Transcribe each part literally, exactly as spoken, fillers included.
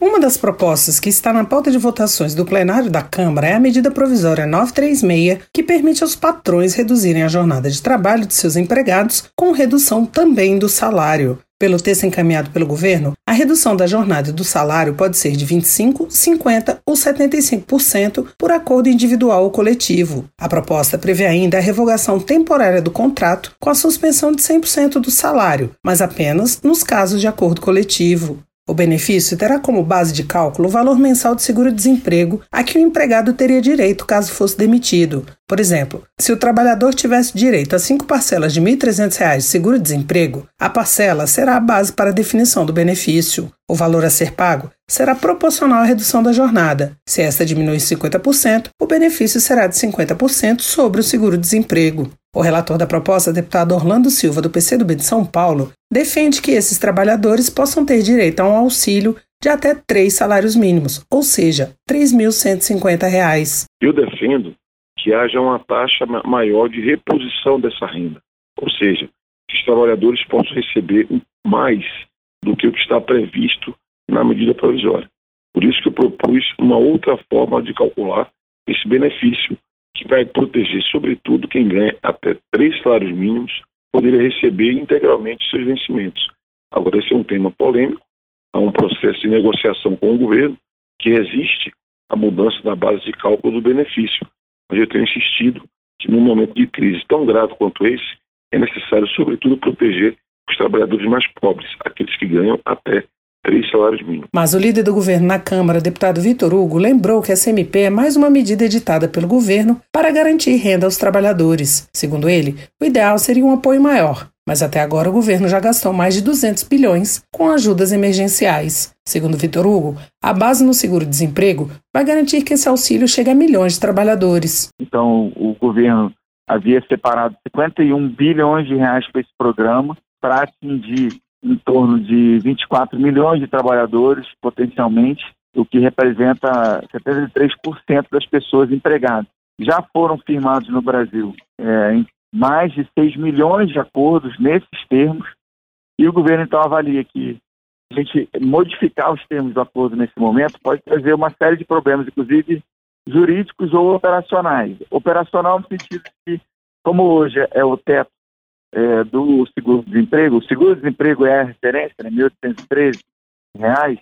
Uma das propostas que está na pauta de votações do plenário da Câmara é a medida provisória novecentos e trinta e seis, que permite aos patrões reduzirem a jornada de trabalho de seus empregados com redução também do salário. Pelo texto encaminhado pelo governo, a redução da jornada e do salário pode ser de vinte e cinco por cento, cinquenta por cento ou setenta e cinco por cento por acordo individual ou coletivo. A proposta prevê ainda a revogação temporária do contrato com a suspensão de cem por cento do salário, mas apenas nos casos de acordo coletivo. O benefício terá como base de cálculo o valor mensal de seguro-desemprego a que o empregado teria direito caso fosse demitido. Por exemplo, se o trabalhador tivesse direito a cinco parcelas de mil e trezentos reais de seguro-desemprego, a parcela será a base para a definição do benefício. O valor a ser pago será proporcional à redução da jornada. Se esta diminuir cinquenta por cento, o benefício será de cinquenta por cento sobre o seguro-desemprego. O relator da proposta, deputado Orlando Silva, do P C do B de São Paulo, defende que esses trabalhadores possam ter direito a um auxílio de até três salários mínimos, ou seja, três mil cento e cinquenta reais. Eu defendo que haja uma taxa maior de reposição dessa renda, ou seja, que os trabalhadores possam receber mais do que o que está previsto na medida provisória. Por isso que eu propus uma outra forma de calcular esse benefício, que vai proteger, sobretudo, quem ganha até três salários mínimos, poderia receber integralmente seus vencimentos. Agora, esse é um tema polêmico, há um processo de negociação com o governo que resiste à mudança da base de cálculo do benefício. Mas eu tenho insistido que, num momento de crise tão grave quanto esse, é necessário, sobretudo, proteger os trabalhadores mais pobres, aqueles que ganham até três salários mínimos. Mas o líder do governo na Câmara, deputado Vitor Hugo, lembrou que essa M P é mais uma medida editada pelo governo para garantir renda aos trabalhadores. Segundo ele, o ideal seria um apoio maior, mas até agora o governo já gastou mais de duzentos bilhões com ajudas emergenciais. Segundo Vitor Hugo, a base no seguro-desemprego vai garantir que esse auxílio chegue a milhões de trabalhadores. Então, o governo havia separado cinquenta e um bilhões de reais para esse programa para atingir em torno de vinte e quatro milhões de trabalhadores, potencialmente, o que representa setenta e três por cento das pessoas empregadas. Já foram firmados no Brasil é, em mais de seis milhões de acordos nesses termos, e o governo então avalia que a gente modificar os termos do acordo nesse momento pode trazer uma série de problemas, inclusive jurídicos ou operacionais. Operacional no sentido de que, como hoje é o teto É, do seguro-desemprego, o seguro-desemprego é a referência, né, mil oitocentos e treze reais,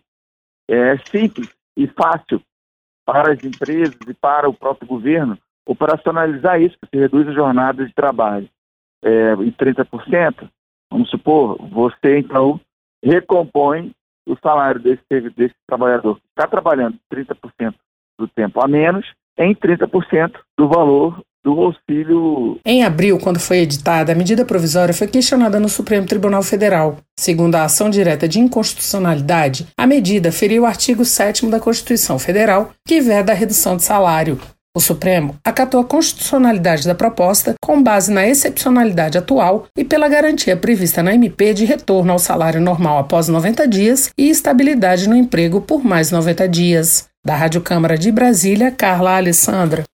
é simples e fácil para as empresas e para o próprio governo operacionalizar isso, porque reduz a jornada de trabalho é, em trinta por cento, vamos supor, você então recompõe o salário desse, desse trabalhador que está trabalhando trinta por cento do tempo a menos em trinta por cento do valor do auxílio. Em abril, quando foi editada, a medida provisória foi questionada no Supremo Tribunal Federal. Segundo a ação direta de inconstitucionalidade, a medida feriu o artigo sétimo da Constituição Federal, que veda a redução de salário. O Supremo acatou a constitucionalidade da proposta com base na excepcionalidade atual e pela garantia prevista na M P de retorno ao salário normal após noventa dias e estabilidade no emprego por mais noventa dias. Da Rádio Câmara de Brasília, Carla Alessandra.